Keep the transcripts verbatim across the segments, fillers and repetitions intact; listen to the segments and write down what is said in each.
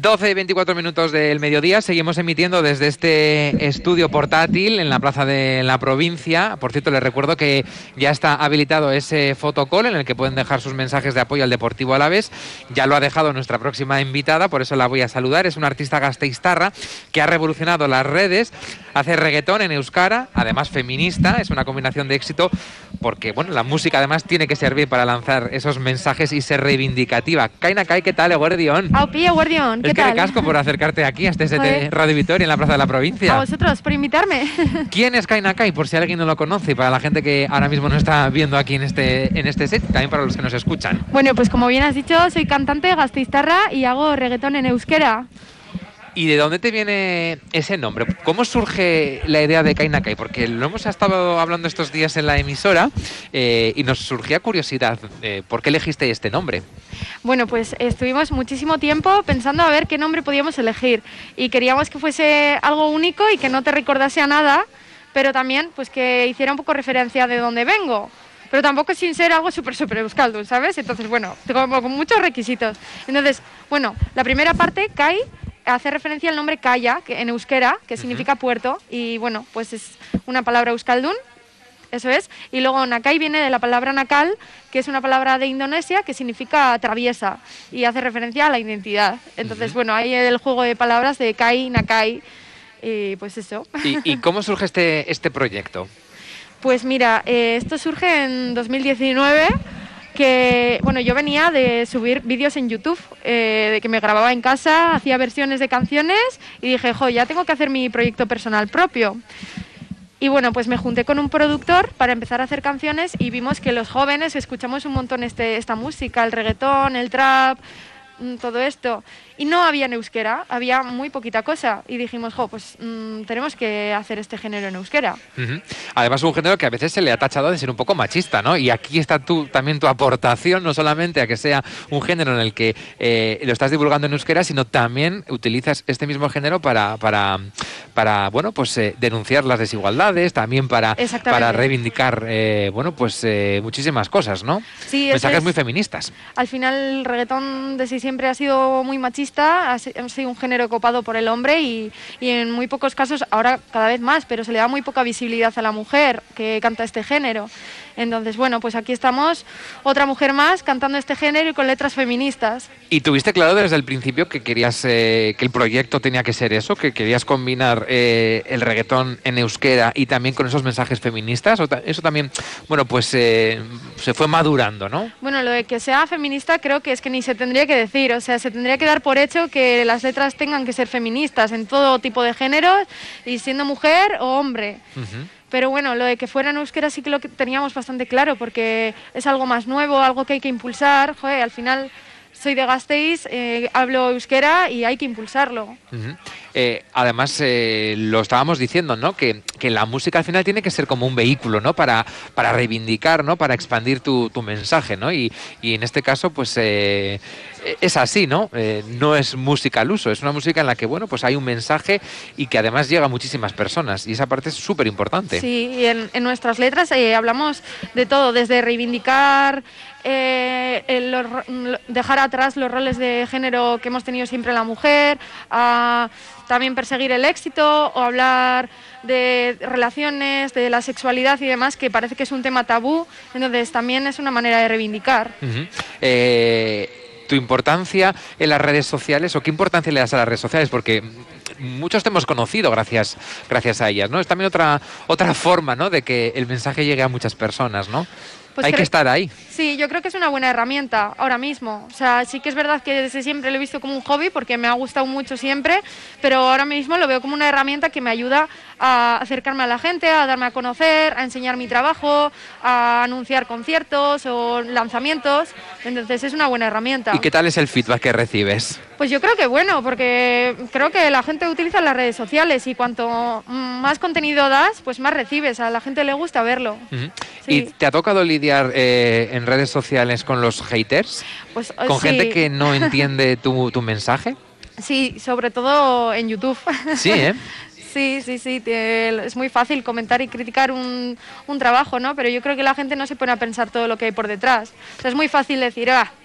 doce y veinticuatro minutos del mediodía, seguimos emitiendo desde este estudio portátil en la plaza de la provincia. Por cierto, les recuerdo que ya está habilitado ese fotocall en el que pueden dejar sus mensajes de apoyo al Deportivo Alavés. Ya lo ha dejado nuestra próxima invitada, por eso la voy a saludar. Es una artista gasteiztarra que ha revolucionado las redes, hace reggaetón en euskara, además feminista. Es una combinación de éxito porque, bueno, la música además tiene que servir para lanzar esos mensajes y ser reivindicativa. Kai Nakai, ¿qué tal, Eguerdión? Aupi, Eguerdión, ¿qué es tal? Es que casco por acercarte aquí hasta este Radio Vitoria en la Plaza de la Provincia. A vosotros, por invitarme. ¿Quién es Kai Nakai? Por si alguien no lo conoce, para la gente que ahora mismo no está viendo aquí en este, en este set, también para los que nos escuchan. Bueno, pues como bien has dicho, soy cantante gasteiztarra y hago reggaetón en euskera. ¿Y de dónde te viene ese nombre? ¿Cómo surge la idea de Kai Nakai? Porque lo hemos estado hablando estos días en la emisora eh, y nos surgía curiosidad. Eh, ¿Por qué elegiste este nombre? Bueno, pues estuvimos muchísimo tiempo pensando a ver qué nombre podíamos elegir y queríamos que fuese algo único y que no te recordase a nada, pero también pues que hiciera un poco referencia de dónde vengo. Pero tampoco sin ser algo súper, súper euskaldun, ¿sabes? Entonces, bueno, como con muchos requisitos. Entonces, bueno, la primera parte, Kai, hace referencia al nombre Kaya, que en euskera, que significa puerto, y bueno, pues es una palabra euskaldun, eso es. Y luego Nakai viene de la palabra Nakal, que es una palabra de Indonesia que significa traviesa y hace referencia a la identidad. Entonces, uh-huh. bueno, ahí el juego de palabras de Kai, Nakai, y pues eso. ¿Y, y cómo surge este, este proyecto? Pues mira, eh, esto surge en dos mil diecinueve, que bueno, yo venía de subir vídeos en YouTube, eh, de que me grababa en casa, hacía versiones de canciones y dije, jo, ya tengo que hacer mi proyecto personal propio. Y bueno, pues me junté con un productor para empezar a hacer canciones y vimos que los jóvenes escuchamos un montón este, esta música, el reggaetón, el trap, todo esto. Y no había en euskera, había muy poquita cosa. Y dijimos, jo, pues mmm, tenemos que hacer este género en euskera. Uh-huh. Además, un género que a veces se le ha tachado de ser un poco machista, ¿no? Y aquí está tú, también tu aportación, no solamente a que sea un género en el que eh, lo estás divulgando en euskera, sino también utilizas este mismo género para, para, para bueno, pues eh, denunciar las desigualdades, también para, para reivindicar, eh, bueno, pues eh, muchísimas cosas, ¿no? Sí, mensajes es, muy feministas. Al final, el reggaetón de sí siempre ha sido muy machista, ha sido un género copado por el hombre y, y en muy pocos casos, ahora cada vez más, pero se le da muy poca visibilidad a la mujer que canta este género. Entonces, bueno, pues aquí estamos, otra mujer más cantando este género y con letras feministas. ¿Y tuviste claro desde el principio que querías eh, que el proyecto tenía que ser eso, que querías combinar eh, el reggaetón en euskera y también con esos mensajes feministas? ¿O ta- eso también, bueno, pues eh, se fue madurando, ¿no? Bueno, lo de que sea feminista creo que es que ni se tendría que decir, o sea, se tendría que dar por hecho que las letras tengan que ser feministas en todo tipo de géneros y siendo mujer o hombre. Uh-huh. Pero bueno, lo de que fuera en euskera sí que lo que teníamos bastante claro, porque es algo más nuevo, algo que hay que impulsar. Joder, al final soy de Gasteiz, eh, hablo euskera y hay que impulsarlo. Uh-huh. Eh, además, eh, lo estábamos diciendo, ¿no? Que, que la música al final tiene que ser como un vehículo, ¿no? Para, para reivindicar, ¿no? Para expandir tu, tu mensaje, ¿no? Y, y en este caso, pues eh, es así, ¿no? Eh, no es música al uso, es una música en la que, bueno, pues hay un mensaje y que además llega a muchísimas personas y esa parte es súper importante. Sí, y en, en nuestras letras eh, hablamos de todo, desde reivindicar, eh, el, los, dejar atrás los roles de género que hemos tenido siempre la mujer, a también perseguir el éxito o hablar de relaciones, de la sexualidad y demás, que parece que es un tema tabú, entonces también es una manera de reivindicar. Uh-huh. Eh... ¿Tu importancia en las redes sociales o qué importancia le das a las redes sociales? Porque muchos te hemos conocido gracias, gracias a ellas, ¿no? Es también otra, otra forma, ¿no? De que el mensaje llegue a muchas personas, ¿no? Pues hay que estar ahí. Sí, yo creo que es una buena herramienta ahora mismo. O sea, sí que es verdad que desde siempre lo he visto como un hobby porque me ha gustado mucho siempre, pero ahora mismo lo veo como una herramienta que me ayuda a acercarme a la gente, a darme a conocer, a enseñar mi trabajo, a anunciar conciertos o lanzamientos. Entonces es una buena herramienta. ¿Y qué tal es el feedback que recibes? Pues yo creo que bueno, porque creo que la gente utiliza las redes sociales y cuanto más contenido das, pues más recibes. A la gente le gusta verlo. Uh-huh. Sí. ¿Y te ha tocado lidiar eh, en redes sociales con los haters? Pues, ¿Con sí. gente que no entiende tu, tu mensaje? Sí, sobre todo en YouTube. Sí, ¿eh? Sí, sí, sí, te, es muy fácil comentar y criticar un, un trabajo, ¿no? Pero yo creo que la gente no se pone a pensar todo lo que hay por detrás. O sea, es muy fácil decir, ah,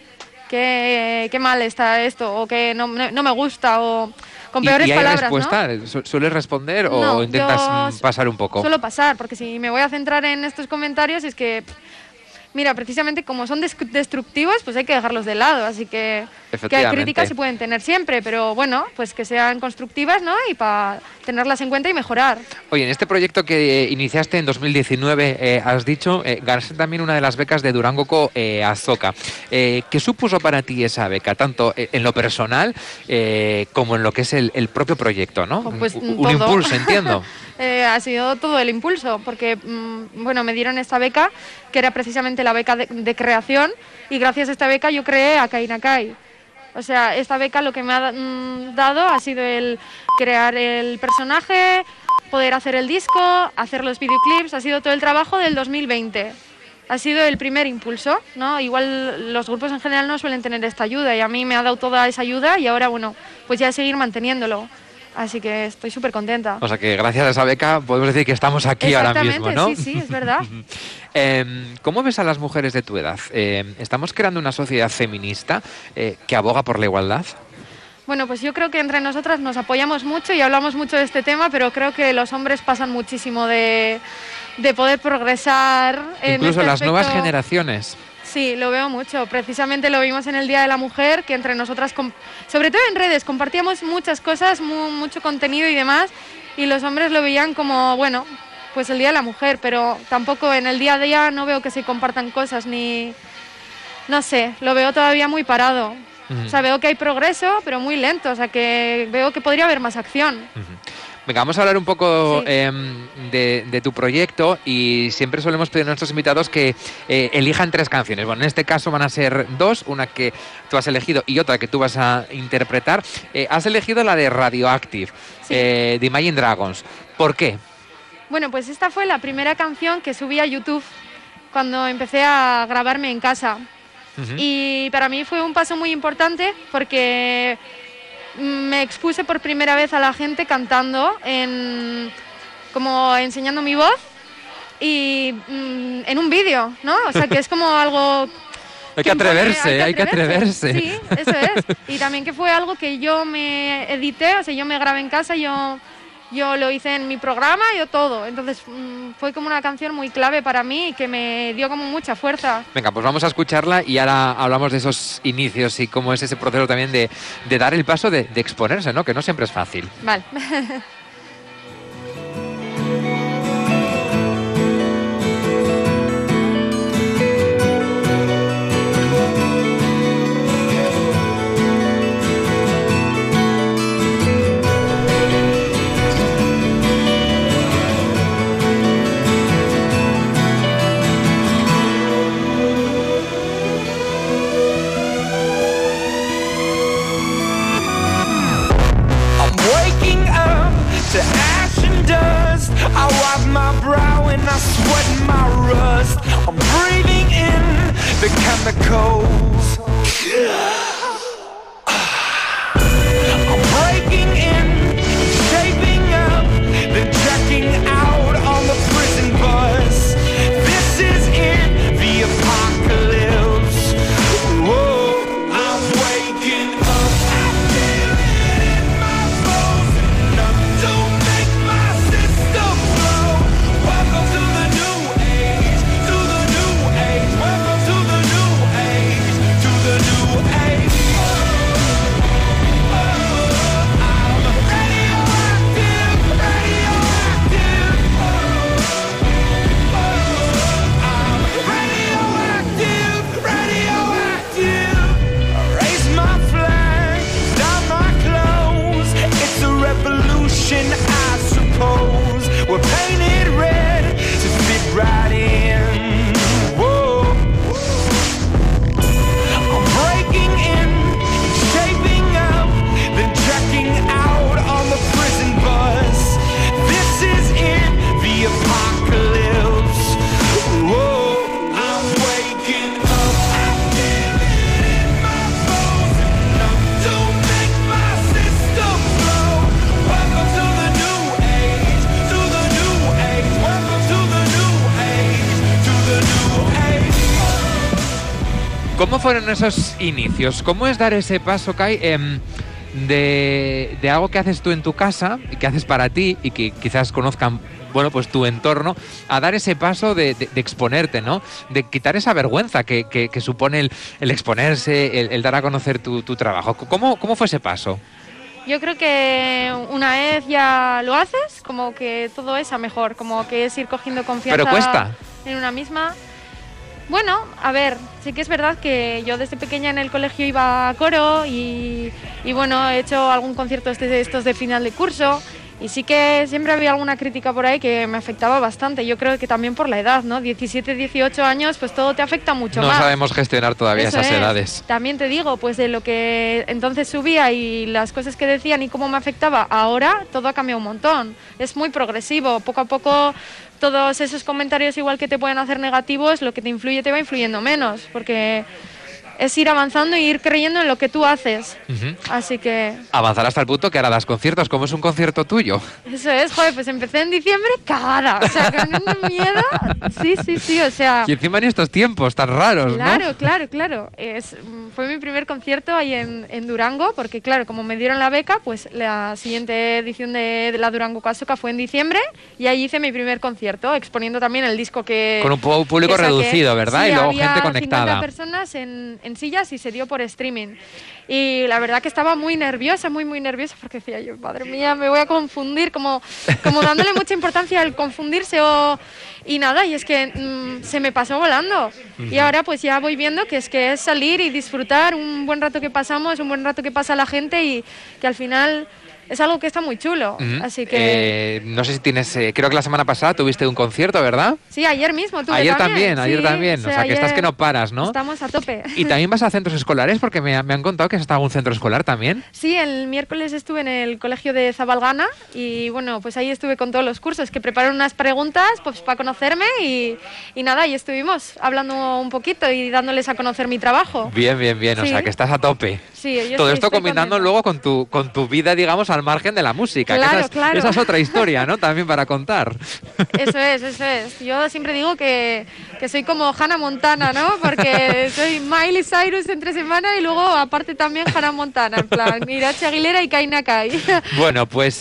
qué, qué mal está esto, o que no, no, no me gusta, o con peores ¿Y, y hay palabras, respuesta? ¿no? ¿Sueles responder o No, intentas yo pasar un poco? Suelo pasar, porque si me voy a centrar en estos comentarios es que, mira, precisamente como son destructivos, pues hay que dejarlos de lado, así que, que hay críticas se pueden tener siempre, pero bueno, pues que sean constructivas, ¿no? Y para tenerlas en cuenta y mejorar. Oye, en este proyecto que iniciaste en dos mil diecinueve, eh, has dicho, eh, ganaste también una de las becas de Durangoko eh, Azoka. Eh, ¿Qué supuso para ti esa beca, tanto en lo personal eh, como en lo que es el, el propio proyecto, ¿no? Pues un, un impulso, entiendo. eh, ha sido todo el impulso, porque mmm, bueno, me dieron esta beca, que era precisamente la beca de, de creación, y gracias a esta beca yo creé Akai Nakai. O sea, esta beca lo que me ha mmm, dado ha sido el crear el personaje, poder hacer el disco, hacer los videoclips, ha sido todo el trabajo del dos mil veinte. Ha sido el primer impulso, ¿no? Igual los grupos en general no suelen tener esta ayuda y a mí me ha dado toda esa ayuda y ahora, bueno, pues ya seguir manteniéndolo. Así que estoy súper contenta. O sea que gracias a esa beca podemos decir que estamos aquí ahora mismo, ¿no? Sí, sí, es verdad. eh, ¿Cómo ves a las mujeres de tu edad? Eh, ¿Estamos creando una sociedad feminista eh, que aboga por la igualdad? Bueno, pues yo creo que entre nosotras nos apoyamos mucho y hablamos mucho de este tema, pero creo que los hombres pasan muchísimo de, de poder progresar. Incluso en este las aspecto. Nuevas generaciones. Sí, lo veo mucho. Precisamente lo vimos en el Día de la Mujer, que entre nosotras, sobre todo en redes, compartíamos muchas cosas, mu mucho contenido y demás, y los hombres lo veían como, bueno, pues el Día de la Mujer, pero tampoco en el día a día no veo que se compartan cosas, ni, no sé, lo veo todavía muy parado. Uh-huh. O sea, veo que hay progreso, pero muy lento, o sea, que veo que podría haber más acción. Uh-huh. Venga, vamos a hablar un poco sí. eh, de, de tu proyecto y siempre solemos pedir a nuestros invitados que eh, elijan tres canciones. Bueno, en este caso van a ser dos, una que tú has elegido y otra que tú vas a interpretar. Eh, has elegido la de Radioactive, sí. eh, de Imagine Dragons. ¿Por qué? Bueno, pues esta fue la primera canción que subí a YouTube cuando empecé a grabarme en casa. Uh-huh. Y para mí fue un paso muy importante porque me expuse por primera vez a la gente cantando, en, como enseñando mi voz y mm, en un vídeo, ¿no? O sea, que es como algo... hay, que atreverse, impone, hay que atreverse, hay que atreverse. Sí, eso es. Y también que fue algo que yo me edité, o sea, yo me grabé en casa, yo... Yo lo hice en mi programa, yo todo. Entonces mmm, fue como una canción muy clave para mí y que me dio como mucha fuerza. Venga, pues vamos a escucharla y ahora hablamos de esos inicios y cómo es ese proceso también de, de dar el paso de, de exponerse, ¿no? Que no siempre es fácil. Vale. Chemicals. I'm breaking in, shaping up, then checking out on the prison bus. This is it, the apocalypse. Whoa, I'm waking up. I feel it in my bones, enough to make my system blow. Welcome to the new age, to the new age. Welcome to the new age, to the new age. ¿Cómo fueron esos inicios? ¿Cómo es dar ese paso, Kai, eh, de, de algo que haces tú en tu casa y que haces para ti y que quizás conozcan, bueno, pues tu entorno, a dar ese paso de, de, de exponerte, ¿no? De quitar esa vergüenza que, que, que supone el, el exponerse, el, el dar a conocer tu, tu trabajo. ¿Cómo, ¿Cómo fue ese paso? Yo creo que una vez ya lo haces, como que todo es a mejor, como que es ir cogiendo confianza. Pero cuesta. En una misma. Bueno, a ver, sí que es verdad que yo desde pequeña en el colegio iba a coro y, y bueno, he hecho algún concierto de estos de final de curso. Y sí que siempre había alguna crítica por ahí que me afectaba bastante. Yo creo que también por la edad, ¿no? diecisiete, dieciocho años, pues todo te afecta mucho no más. No sabemos gestionar todavía Eso esas es. edades. También te digo, pues de lo que entonces subía y las cosas que decían y cómo me afectaba, ahora todo ha cambiado un montón. Es muy progresivo. Poco a poco todos esos comentarios igual que te pueden hacer negativos, lo que te influye te va influyendo menos. Porque es ir avanzando y ir creyendo en lo que tú haces. Uh-huh. Así que... Avanzar hasta el punto que ahora das conciertos. ¿Cómo es un concierto tuyo? Eso es, joder, pues empecé en diciembre cagada. O sea, con un miedo. Sí, sí, sí, o sea... Y encima en estos tiempos tan raros, claro, ¿no? Claro, claro, claro. Es, fue mi primer concierto ahí en, en Durango, porque claro, como me dieron la beca, pues la siguiente edición de, de la Durango Casoca fue en diciembre y ahí hice mi primer concierto, exponiendo también el disco que... Con un público que reducido, ¿verdad? Sí, y luego había gente conectada. cincuenta personas en, en sillas y se dio por streaming. Y la verdad que estaba muy nerviosa, muy, muy nerviosa, porque decía yo, madre mía, me voy a confundir, como, como dándole mucha importancia al confundirse o... Y nada, y es que mmm, se me pasó volando. Uh-huh. Y ahora pues ya voy viendo que es que es salir y disfrutar un buen rato que pasamos, un buen rato que pasa la gente y que al final... Es algo que está muy chulo, uh-huh. Así que... Eh, no sé si tienes... Eh, creo que la semana pasada tuviste un concierto, ¿verdad? Sí, ayer mismo tuve Ayer también. también, ayer sí, también. O sea, o sea que estás que no paras, ¿no? Estamos a tope. ¿Y también vas a centros escolares? Porque me, me han contado que has estado en un centro escolar también. Sí, el miércoles estuve en el colegio de Zabalgana y bueno, pues ahí estuve con todos los cursos que prepararon unas preguntas pues para conocerme y, y nada, y estuvimos hablando un poquito y dándoles a conocer mi trabajo. Bien, bien, bien. Sí. O sea, que estás a tope. Sí, yo Todo estoy, esto estoy combinando contenta. luego con tu, con tu vida, digamos, al margen de la música. Claro, que esa, es, claro. esa es otra historia, ¿no? También para contar. Eso es, eso es. Yo siempre digo que, que soy como Hannah Montana, ¿no? Porque soy Miley Cyrus entre semana y luego aparte también Hannah Montana, en plan, Irache Aguilera y Kaina Kai. Bueno, pues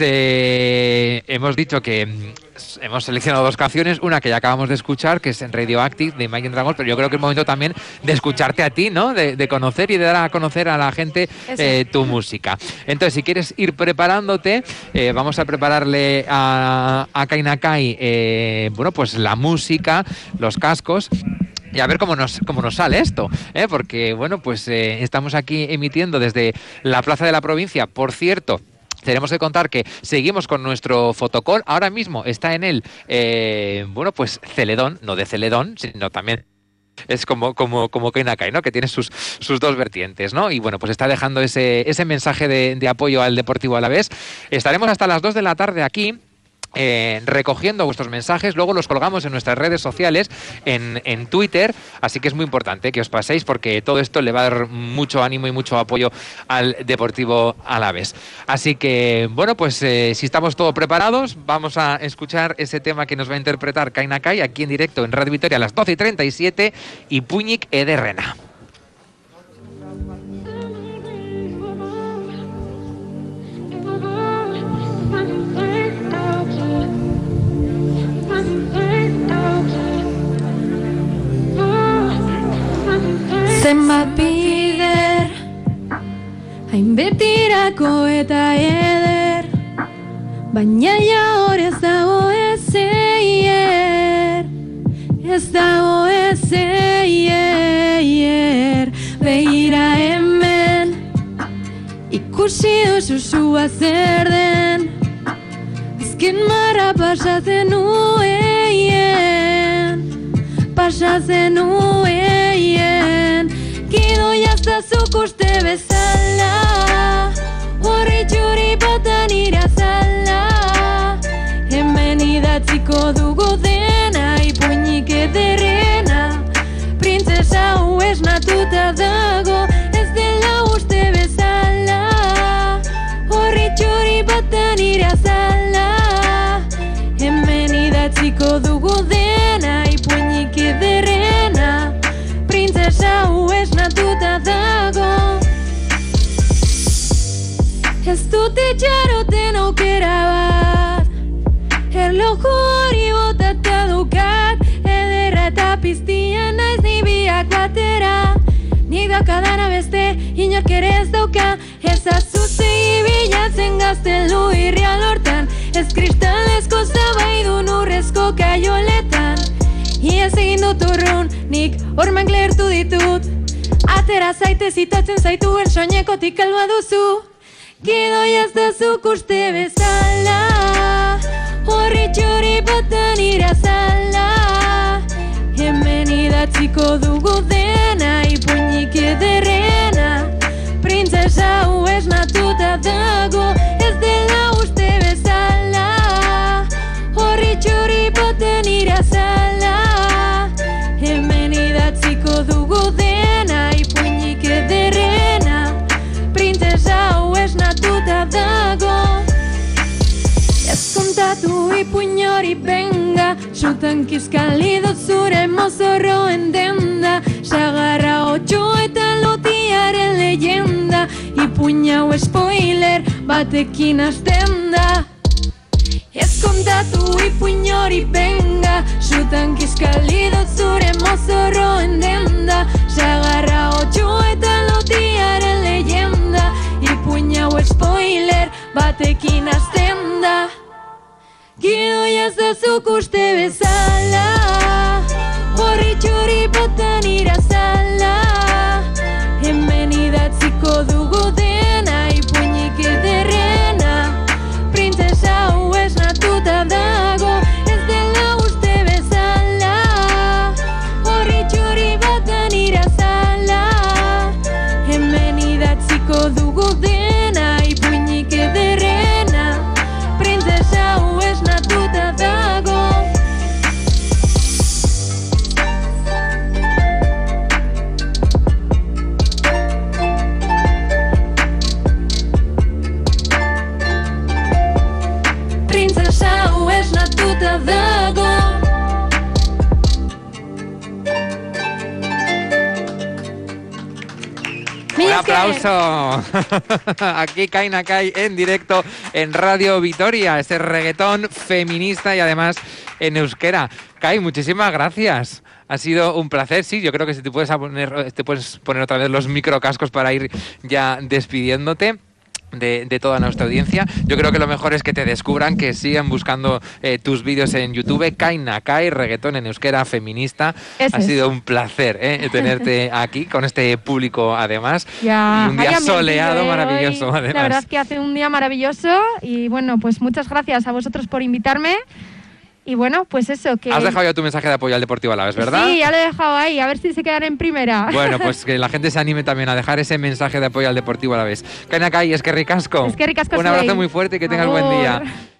eh, hemos dicho que... Hemos seleccionado dos canciones, una que ya acabamos de escuchar, que es en Radioactive, de Imagine Dragons, pero yo creo que es momento también de escucharte a ti, ¿no? De, de conocer y de dar a conocer a la gente eh, tu música. Entonces, si quieres ir preparándote, eh, vamos a prepararle a, a Kaina Kai, eh, bueno, pues la música, los cascos... Y a ver cómo nos, cómo nos sale esto, ¿eh? Porque, bueno, pues eh, estamos aquí emitiendo desde la Plaza de la Provincia, por cierto... Tenemos que contar que seguimos con nuestro fotocall. Ahora mismo está en él, eh, bueno, pues Celedón, no de Celedón, sino también es como como como Kaina Kai, ¿no? Que tiene sus sus dos vertientes, ¿no? Y bueno, pues está dejando ese ese mensaje de, de apoyo al Deportivo Alavés. Estaremos hasta las dos de la tarde aquí. Eh, recogiendo vuestros mensajes, luego los colgamos en nuestras redes sociales, en, en Twitter, así que es muy importante que os paséis porque todo esto le va a dar mucho ánimo y mucho apoyo al Deportivo Alavés. Así que, bueno, pues eh, si estamos todos preparados, vamos a escuchar ese tema que nos va a interpretar Kaina Kai aquí en directo en Radio Vitoria a las doce y treinta y siete y Puñik Ederrena. Zenbat bider, hainbetirako eta eder, baina ja hor ez dago ezer, ez dago ezer. Begira hemen, ikusi duzu zua zer den, azken marra pasatzen nuen, pasatzen nuen. Gido jazta zuk uste bezala, horri txuri batan irazala. Hemen idatziko dugu dena, ipuinik ederrena. Printzesa hu esnatuta dago, ez dela uste bezala. Horri txuri batan irazala. Hemen idatziko dugu dena, ipuinik ederrena. Princesa hu esnatuta Beste txaroten aukera bat, erloju hori botata dukat, ederra eta piztia naiz ni biak batera. Nik daukadana beste inork ere ez dauka, ez azuzei bilatzen gaztelu irria lortan, ez kristalezko zabaidun urrezko kaioletan. Iaz egin dut urrun, nik hormak lehertu ditut, atera zaite zitatzen zaituen soinekotik alba duzu. Gidoi ez dazuk uste bezala, horri txori batan irazala. Hemen idatziko dugu dena, ipuinik ederrena, printzesa hau esnatuta dago, ez dela uste bezala, horri txori batan irazala. Hemen idatziko dugu dena, ipuinik ederrena, printzesa hau esnatuta dago. Ez kontatu ipuin hori benga, sutan kizkali dut zure mozorroen denda, sagarra otxo eta lotiaren leyenda, ipuin hau spoiler batekin hasten da. Ez kontatu ipuin hori benga, sutan kizkali dut zure mozorroen denda, sagarra otxo eta lotiaren leyenda, ipuin hau spoiler batekin hasten da. Gidoi ez dazuk uste bezala, horri txuri batan irazala. Hemen idatziko dugu dena, ipuinik ederrena, printzesa hau esnatuta dago, ez dela uste bezala, horri txuri batan irazala. Hemen idatziko dugu dena, ipuinik ederrena, printzesa hau esnatuta dago. Printzesa hau esnatuta dago. Un aplauso. Aquí Kai Nakai en directo en Radio Vitoria, ese reggaetón feminista y además en euskera. Kai, muchísimas gracias. Ha sido un placer, sí, yo creo que si te puedes poner, te puedes poner otra vez los microcascos para ir ya despidiéndote. De, de toda nuestra audiencia. Yo creo que lo mejor es que te descubran, que sigan buscando eh, tus vídeos en YouTube. Kai Nakai, reggaetón en euskera, feminista. Eso ha es. sido un placer eh, tenerte aquí con este público además. Ya, y un día vaya soleado ambiente maravilloso hoy. además. La verdad es que hace un día maravilloso y bueno, pues muchas gracias a vosotros por invitarme. Y bueno, pues eso, que... Has dejado ya tu mensaje de apoyo al Deportivo Alavés, ¿verdad? Sí, ya lo he dejado ahí, a ver si se quedan en primera. Bueno, pues que la gente se anime también a dejar ese mensaje de apoyo al Deportivo Alavés. Kai Nakai, es que ricasco. Es que ricasco Un abrazo soy. muy fuerte y que tengas buen día. Agur.